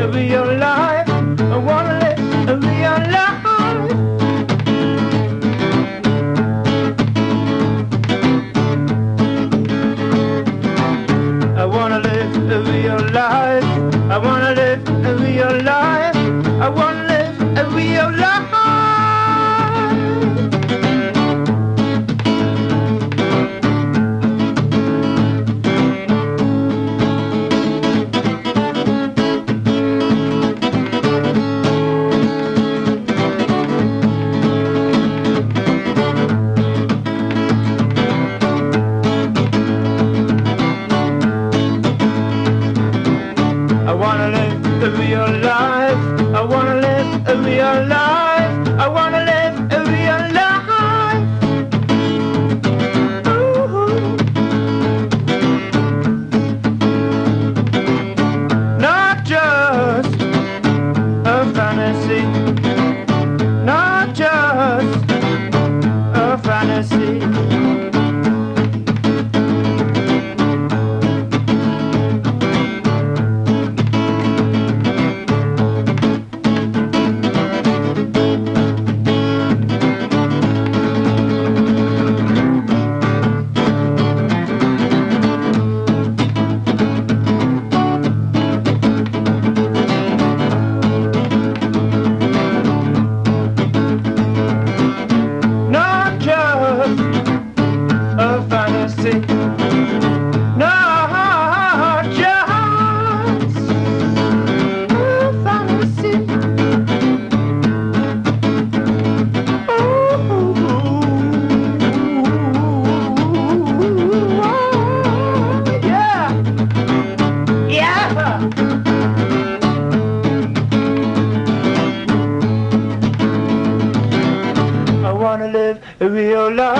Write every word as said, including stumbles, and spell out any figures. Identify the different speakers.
Speaker 1: a real life. I wanna live a real life. I wanna live a real life. I wanna live a real life. I wanna live a real life. I wanna live a real life. I wanna live a real life. I wanna live a real life. Ooh. Not just a fantasy. Not just a fantasy. A fantasy, not just a fantasy. Ooh, yeah, yeah. I wanna live a real life.